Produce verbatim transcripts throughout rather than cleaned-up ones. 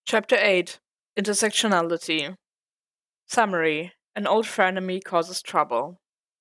Chapter eight. Intersectionality. Summary. An old frenemy causes trouble.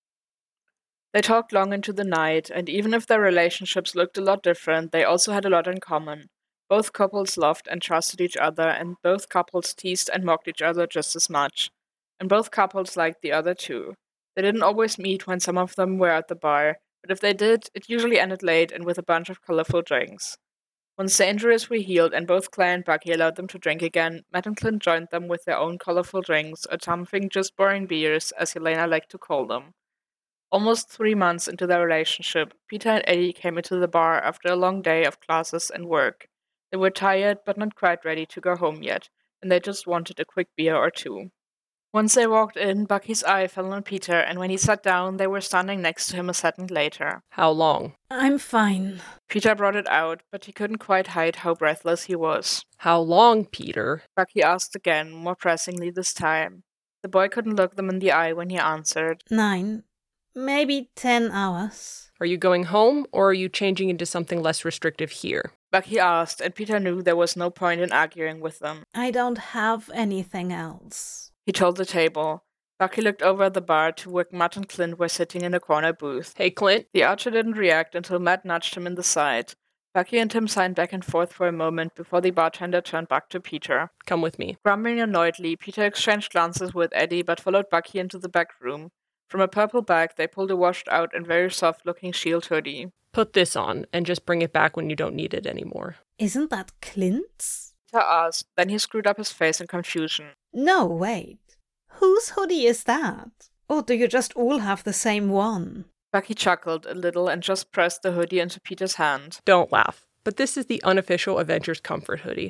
They talked long into the night, and even if their relationships looked a lot different, they also had a lot in common. Both couples loved and trusted each other, and both couples teased and mocked each other just as much. And both couples liked the other too. They didn't always meet when some of them were at the bar, but if they did, it usually ended late and with a bunch of colorful drinks. Once the injuries were healed and both Claire and Bucky allowed them to drink again, Matt and Clint joined them with their own colorful drinks, or something just boring beers, as Helena liked to call them. Almost three months into their relationship, Peter and Eddie came into the bar after a long day of classes and work. They were tired, but not quite ready to go home yet, and they just wanted a quick beer or two. Once they walked in, Bucky's eye fell on Peter, and when he sat down, they were standing next to him a second later. How long? I'm fine. Peter brought it out, but he couldn't quite hide how breathless he was. How long, Peter? Bucky asked again, more pressingly this time. The boy couldn't look them in the eye when he answered. Nine. Maybe ten hours. Are you going home, or are you changing into something less restrictive here? Bucky asked, and Peter knew there was no point in arguing with them. I don't have anything else. He told the table. Bucky looked over at the bar to where Matt and Clint were sitting in a corner booth. Hey, Clint. The archer didn't react until Matt nudged him in the side. Bucky and Tim signed back and forth for a moment before the bartender turned back to Peter. Come with me. Grumbling annoyedly, Peter exchanged glances with Eddie but followed Bucky into the back room. From a purple bag, they pulled a washed-out and very soft-looking shield hoodie. Put this on, and just bring it back when you don't need it anymore. Isn't that Clint's? Peter asked, then he screwed up his face in confusion. No, wait. Whose hoodie is that? Or do you just all have the same one? Bucky chuckled a little and just pressed the hoodie into Peter's hand. Don't laugh, but this is the unofficial Avengers Comfort hoodie.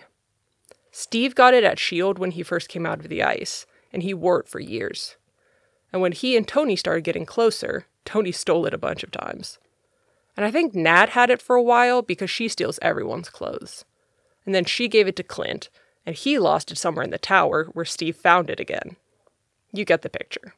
Steve got it at S H I E L D when he first came out of the ice, and he wore it for years. And when he and Tony started getting closer, Tony stole it a bunch of times. And I think Nat had it for a while because she steals everyone's clothes. And then she gave it to Clint, and he lost it somewhere in the tower where Steve found it again. You get the picture.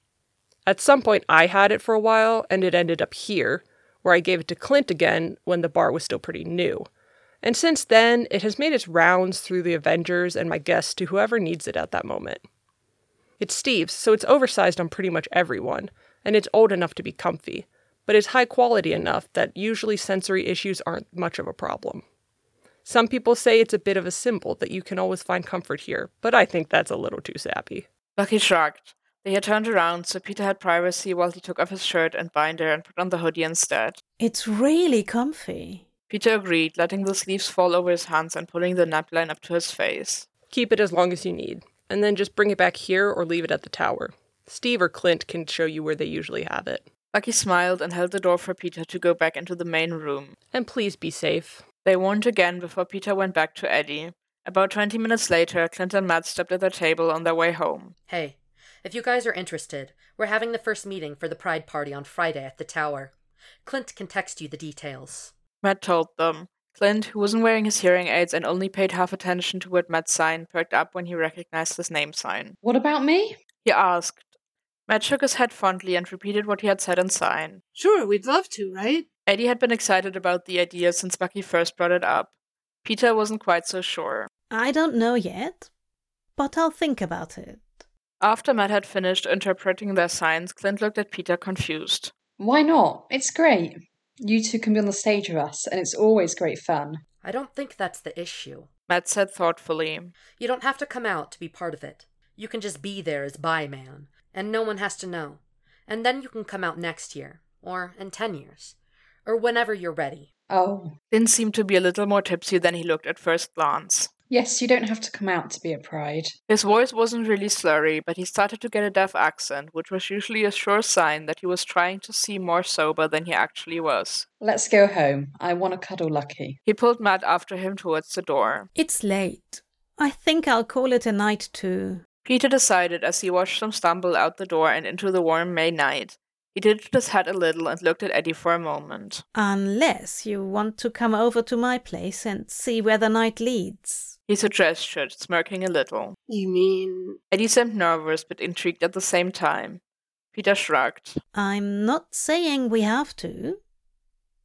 At some point, I had it for a while, and it ended up here, where I gave it to Clint again when the bar was still pretty new. And since then, it has made its rounds through the Avengers and my guests to whoever needs it at that moment. It's Steve's, so it's oversized on pretty much everyone, and it's old enough to be comfy, but it's high quality enough that usually sensory issues aren't much of a problem. Some people say it's a bit of a symbol that you can always find comfort here, but I think that's a little too sappy. Bucky shrugged. They had turned around, so Peter had privacy while he took off his shirt and binder and put on the hoodie instead. It's really comfy. Peter agreed, letting the sleeves fall over his hands and pulling the neckline up to his face. Keep it as long as you need, and then just bring it back here or leave it at the tower. Steve or Clint can show you where they usually have it. Bucky smiled and held the door for Peter to go back into the main room. And please be safe. They warned again before Peter went back to Eddie. About twenty minutes later, Clint and Matt stepped at their table on their way home. Hey, if you guys are interested, we're having the first meeting for the Pride Party on Friday at the Tower. Clint can text you the details. Matt told them. Clint, who wasn't wearing his hearing aids and only paid half attention to what Matt's sign, perked up when he recognized his name sign. What about me? He asked. Matt shook his head fondly and repeated what he had said in sign. Sure, we'd love to, right? Eddie had been excited about the idea since Bucky first brought it up. Peter wasn't quite so sure. I don't know yet, but I'll think about it. After Matt had finished interpreting their signs, Clint looked at Peter confused. Why not? It's great. You two can be on the stage with us, and it's always great fun. I don't think that's the issue. Matt said thoughtfully. You don't have to come out to be part of it. You can just be there as Bi-Man, and no one has to know. And then you can come out next year, or in ten years, or whenever you're ready. Oh. Clint seemed to be a little more tipsy than he looked at first glance. Yes, you don't have to come out to be a Pride. His voice wasn't really slurry, but he started to get a deaf accent, which was usually a sure sign that he was trying to seem more sober than he actually was. Let's go home. I want to cuddle Lucky. He pulled Matt after him towards the door. It's late. I think I'll call it a night too. Peter decided as he watched them stumble out the door and into the warm May night. He tilted his head a little and looked at Eddie for a moment. Unless you want to come over to my place and see where the night leads. He suggested, smirking a little. You mean... Eddie seemed nervous but intrigued at the same time. Peter shrugged. I'm not saying we have to.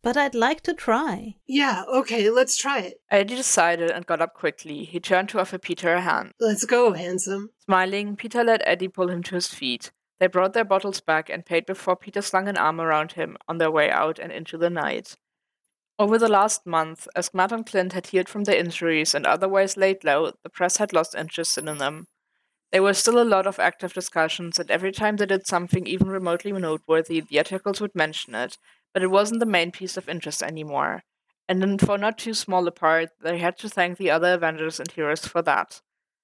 but I'd like to try. Yeah, okay, let's try it. Eddie decided and got up quickly. He turned to offer Peter a hand. Let's go, handsome. Smiling, Peter let Eddie pull him to his feet. They brought their bottles back and paid before Peter slung an arm around him on their way out and into the night. Over the last month, as Matt and Clint had healed from their injuries and otherwise laid low, the press had lost interest in them. There were still a lot of active discussions, and every time they did something even remotely noteworthy, the articles would mention it, but it wasn't the main piece of interest anymore. And then for not too small a part, they had to thank the other Avengers and heroes for that.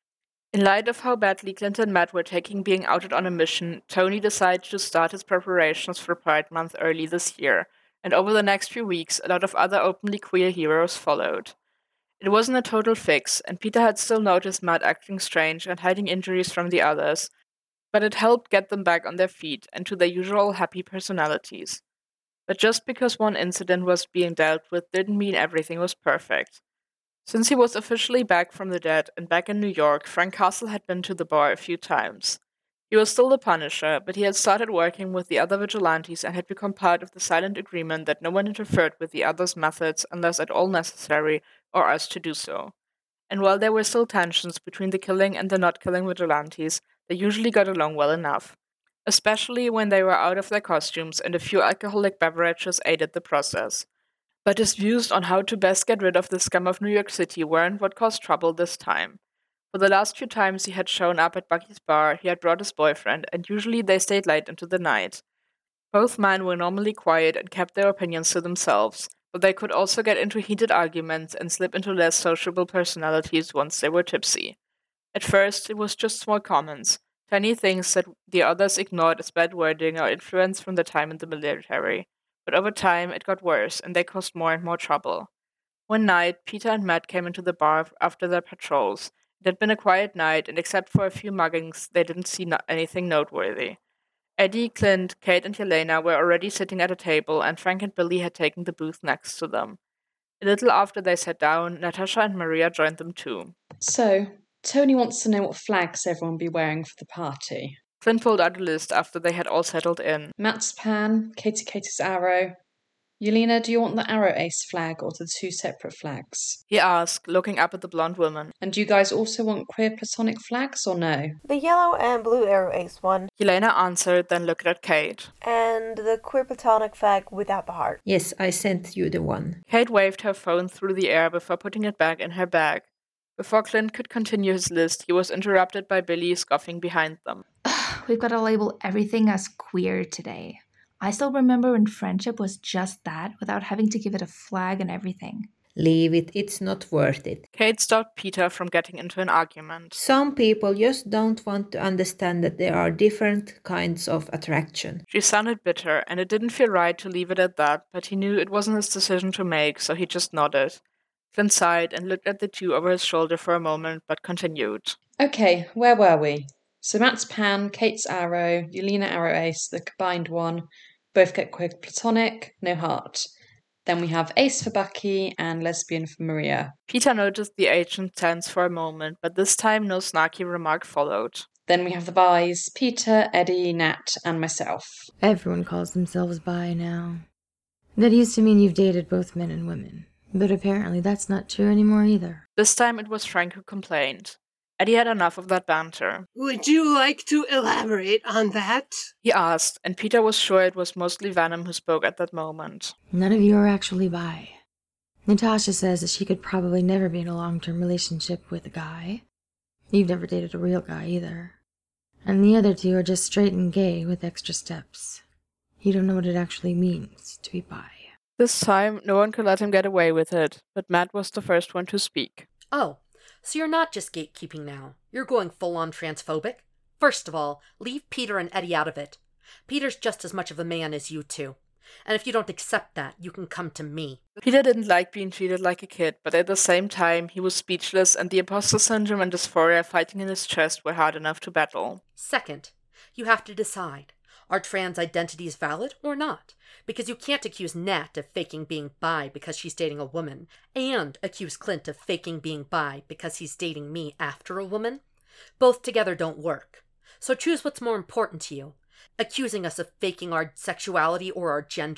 In light of how badly Clint and Matt were taking being outed on a mission, Tony decided to start his preparations for Pride Month early this year, and over the next few weeks, a lot of other openly queer heroes followed. It wasn't a total fix, and Peter had still noticed Matt acting strange and hiding injuries from the others, but it helped get them back on their feet and to their usual happy personalities. But just because one incident was being dealt with didn't mean everything was perfect. Since he was officially back from the dead and back in New York, Frank Castle had been to the bar a few times. He was still the Punisher, but he had started working with the other vigilantes and had become part of the silent agreement that no one interfered with the others' methods unless at all necessary or asked to do so. And while there were still tensions between the killing and the not killing vigilantes, they usually got along well enough, especially when they were out of their costumes and a few alcoholic beverages aided the process. But his views on how to best get rid of the scum of New York City weren't what caused trouble this time. For the last few times he had shown up at Bucky's bar, he had brought his boyfriend, and usually they stayed late into the night. Both men were normally quiet and kept their opinions to themselves, but they could also get into heated arguments and slip into less sociable personalities once they were tipsy. At first, it was just small comments, tiny things that the others ignored as bad wording or influence from their time in the military. But over time, it got worse, and they caused more and more trouble. One night, Peter and Matt came into the bar after their patrols. It had been a quiet night, and except for a few muggings, they didn't see no- anything noteworthy. Eddie, Clint, Kate, and Yelena were already sitting at a table, and Frank and Billy had taken the booth next to them. A little after they sat down, Natasha and Maria joined them too. So, Tony wants to know what flags everyone will be wearing for the party. Clint pulled out a list after they had all settled in. Matt's pan, Katie Katie's arrow. Yelena, do you want the arrow ace flag or the two separate flags? He asked, looking up at the blonde woman. And do you guys also want queer platonic flags or no? The yellow and blue arrow ace one. Yelena answered, then looked at Kate. And the queer platonic flag without the heart. Yes, I sent you the one. Kate waved her phone through the air before putting it back in her bag. Before Clint could continue his list, he was interrupted by Billy scoffing behind them. We've got to label everything as queer today. I still remember when friendship was just that, without having to give it a flag and everything. Leave it, it's not worth it. Kate stopped Peter from getting into an argument. Some people just don't want to understand that there are different kinds of attraction. She sounded bitter, and it didn't feel right to leave it at that, but he knew it wasn't his decision to make, so he just nodded. Clint sighed and looked at the two over his shoulder for a moment, but continued. Okay, where were we? So Matt's pan, Kate's arrow, Yelena arrow ace, the combined one. Both get queer platonic, no heart. Then we have ace for Bucky and lesbian for Maria. Peter noticed the agent tense for a moment, but this time no snarky remark followed. Then we have the bis, Peter, Eddie, Nat, and myself. Everyone calls themselves bi now. That used to mean you've dated both men and women. But apparently that's not true anymore either. This time it was Frank who complained. Eddie had enough of that banter. Would you like to elaborate on that? He asked, and Peter was sure it was mostly Venom who spoke at that moment. None of you are actually bi. Natasha says that she could probably never be in a long-term relationship with a guy. You've never dated a real guy either. And the other two are just straight and gay with extra steps. You don't know what it actually means to be bi. This time, no one could let him get away with it, but Matt was the first one to speak. Oh. So you're not just gatekeeping now. You're going full-on transphobic. First of all, leave Peter and Eddie out of it. Peter's just as much of a man as you two. And if you don't accept that, you can come to me. Peter didn't like being treated like a kid, but at the same time, he was speechless, and the imposter syndrome and dysphoria fighting in his chest were hard enough to battle. Second, you have to decide. Are trans identities valid or not? Because you can't accuse Nat of faking being bi because she's dating a woman, and accuse Clint of faking being bi because he's dating me after a woman. Both together don't work. So choose what's more important to you. Accusing us of faking our sexuality or our gender.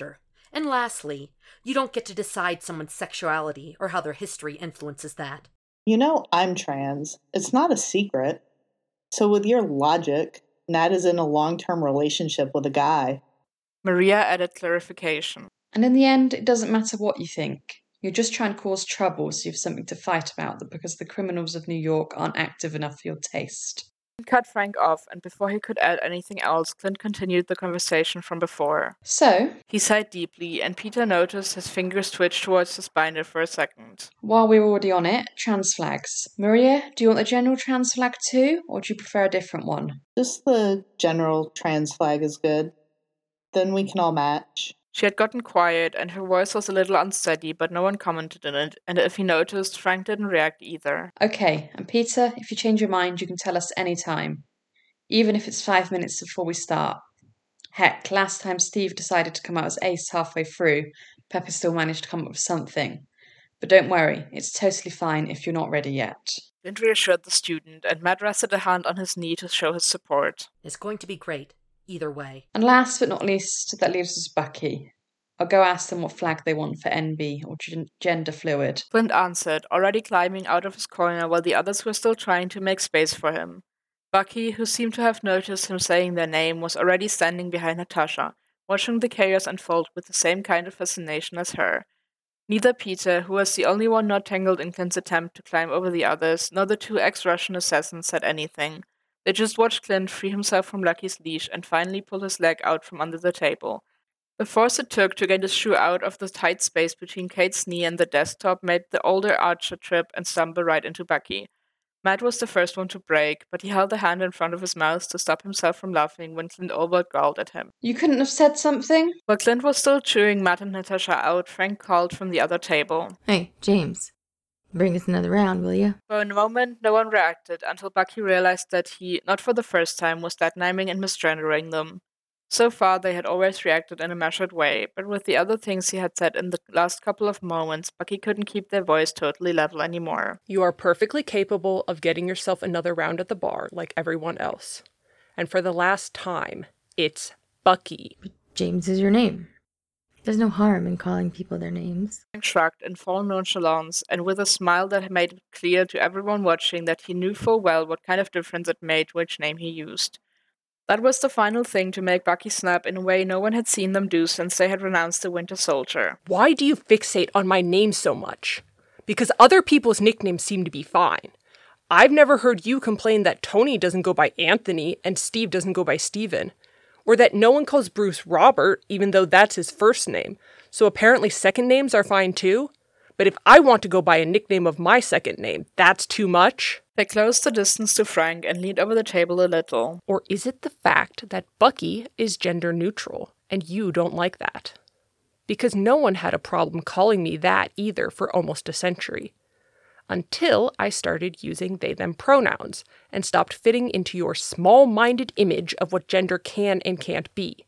And lastly, you don't get to decide someone's sexuality or how their history influences that. You know I'm trans. It's not a secret. So with your logic, Nat is in a long-term relationship with a guy. Maria added clarification. And in the end, it doesn't matter what you think. You're just trying to cause trouble so you have something to fight about because the criminals of New York aren't active enough for your taste. He cut Frank off, and before he could add anything else, Clint continued the conversation from before. So, he sighed deeply, and Peter noticed his fingers twitch towards his binder for a second. While we're already on it, trans flags. Maria, do you want the general trans flag too, or do you prefer a different one? Just the general trans flag is good. Then we can all match. She had gotten quiet, and her voice was a little unsteady, but no one commented on it, and if he noticed, Frank didn't react either. Okay, and Peter, if you change your mind, you can tell us any time. Even if it's five minutes before we start. Heck, last time Steve decided to come out as ace halfway through, Pepper still managed to come up with something. But don't worry, it's totally fine if you're not ready yet. Clint reassured the student, and Matt rested a hand on his knee to show his support. It's going to be great. Either way. And last but not least, that leaves us Bucky. I'll go ask them what flag they want for N B or g- gender fluid. Clint answered, already climbing out of his corner while the others were still trying to make space for him. Bucky, who seemed to have noticed him saying their name, was already standing behind Natasha, watching the chaos unfold with the same kind of fascination as her. Neither Peter, who was the only one not tangled in Clint's attempt to climb over the others, nor the two ex-Russian assassins said anything. They just watched Clint free himself from Lucky's leash and finally pull his leg out from under the table. The force it took to get his shoe out of the tight space between Kate's knee and the desktop made the older archer trip and stumble right into Bucky. Matt was the first one to break, but he held a hand in front of his mouth to stop himself from laughing when Clint Olbert growled at him. You couldn't have said something? While Clint was still chewing Matt and Natasha out, Frank called from the other table. Hey, James. Bring us another round, will you? For a moment, no one reacted until Bucky realized that he, not for the first time, was dead-naming and misgendering them. So far, they had always reacted in a measured way, but with the other things he had said in the last couple of moments, Bucky couldn't keep their voice totally level anymore. You are perfectly capable of getting yourself another round at the bar, like everyone else. And for the last time, it's Bucky. But James is your name. There's no harm in calling people their names. Frank shrugged in full nonchalance, and with a smile that made it clear to everyone watching that he knew full well what kind of difference it made which name he used. That was the final thing to make Bucky snap in a way no one had seen them do since they had renounced the Winter Soldier. Why do you fixate on my name so much? Because other people's nicknames seem to be fine. I've never heard you complain that Tony doesn't go by Anthony and Steve doesn't go by Steven. Or that no one calls Bruce Robert, even though that's his first name. So apparently second names are fine too? But if I want to go by a nickname of my second name, that's too much? They closed the distance to Frank and leaned over the table a little. Or is it the fact that Bucky is gender neutral, and you don't like that? Because no one had a problem calling me that either for almost a century. Until I started using they-them pronouns and stopped fitting into your small-minded image of what gender can and can't be.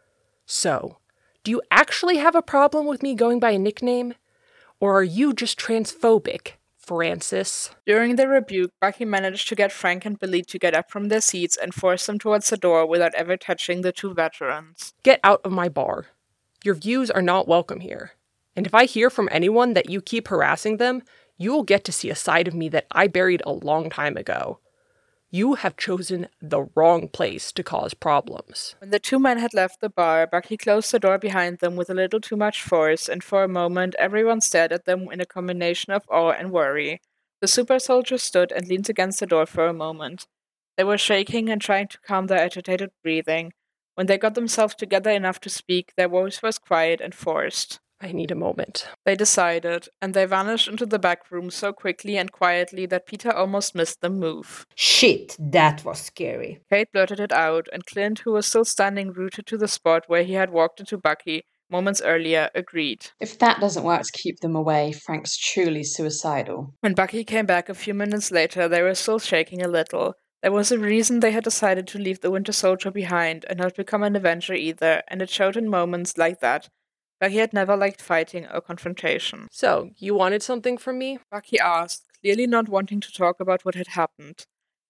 So, do you actually have a problem with me going by a nickname? Or are you just transphobic, Francis? During the rebuke, Bucky managed to get Frank and Billy to get up from their seats and force them towards the door without ever touching the two veterans. Get out of my bar. Your views are not welcome here. And if I hear from anyone that you keep harassing them, you will get to see a side of me that I buried a long time ago. You have chosen the wrong place to cause problems. When the two men had left the bar, Bucky closed the door behind them with a little too much force, and for a moment everyone stared at them in a combination of awe and worry. The super soldier stood and leaned against the door for a moment. They were shaking and trying to calm their agitated breathing. When they got themselves together enough to speak, their voice was quiet and forced. I need a moment. They decided, and they vanished into the back room so quickly and quietly that Peter almost missed them move. Shit, that was scary. Kate blurted it out, and Clint, who was still standing rooted to the spot where he had walked into Bucky moments earlier, agreed. If that doesn't work to keep them away, Frank's truly suicidal. When Bucky came back a few minutes later, they were still shaking a little. There was a reason they had decided to leave the Winter Soldier behind and not become an Avenger either, and it showed in moments like that. Bucky had never liked fighting or confrontation. So, you wanted something from me? Bucky asked, clearly not wanting to talk about what had happened.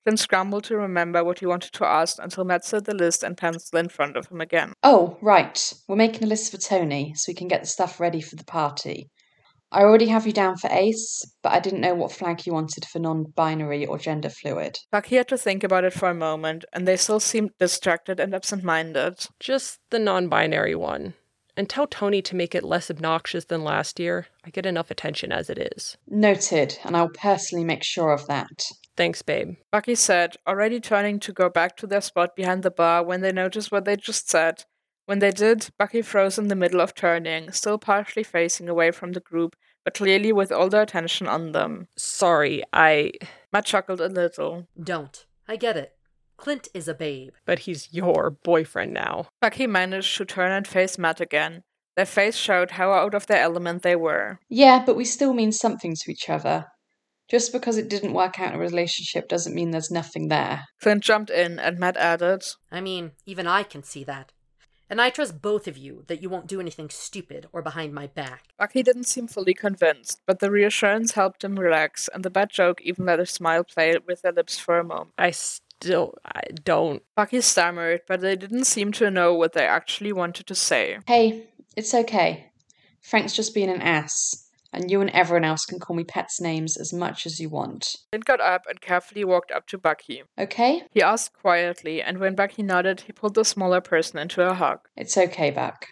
Clint scrambled to remember what he wanted to ask until Matt said the list and pencil in front of him again. Oh, right. We're making a list for Tony so we can get the stuff ready for the party. I already have you down for ace, but I didn't know what flag you wanted for non-binary or gender fluid. Bucky had to think about it for a moment, and they still seemed distracted and absent-minded. Just the non-binary one. And tell Tony to make it less obnoxious than last year. I get enough attention as it is. Noted, and I'll personally make sure of that. Thanks, babe. Bucky said, already turning to go back to their spot behind the bar when they noticed what they just said. When they did, Bucky froze in the middle of turning, still partially facing away from the group, but clearly with all their attention on them. Sorry, I... Matt chuckled a little. Don't. I get it. Clint is a babe. But he's your boyfriend now. Bucky managed to turn and face Matt again. Their face showed how out of their element they were. Yeah, but we still mean something to each other. Just because it didn't work out in a relationship doesn't mean there's nothing there. Clint jumped in, and Matt added, I mean, even I can see that. And I trust both of you that you won't do anything stupid or behind my back. Bucky didn't seem fully convinced, but the reassurance helped him relax, and the bad joke even let a smile play with their lips for a moment. I still... I don't... Bucky stammered, but they didn't seem to know what they actually wanted to say. Hey, it's okay. Frank's just being an ass. And you and everyone else can call me pets' names as much as you want. Clint got up and carefully walked up to Bucky. Okay? He asked quietly, and when Bucky nodded, he pulled the smaller person into a hug. It's okay, Buck.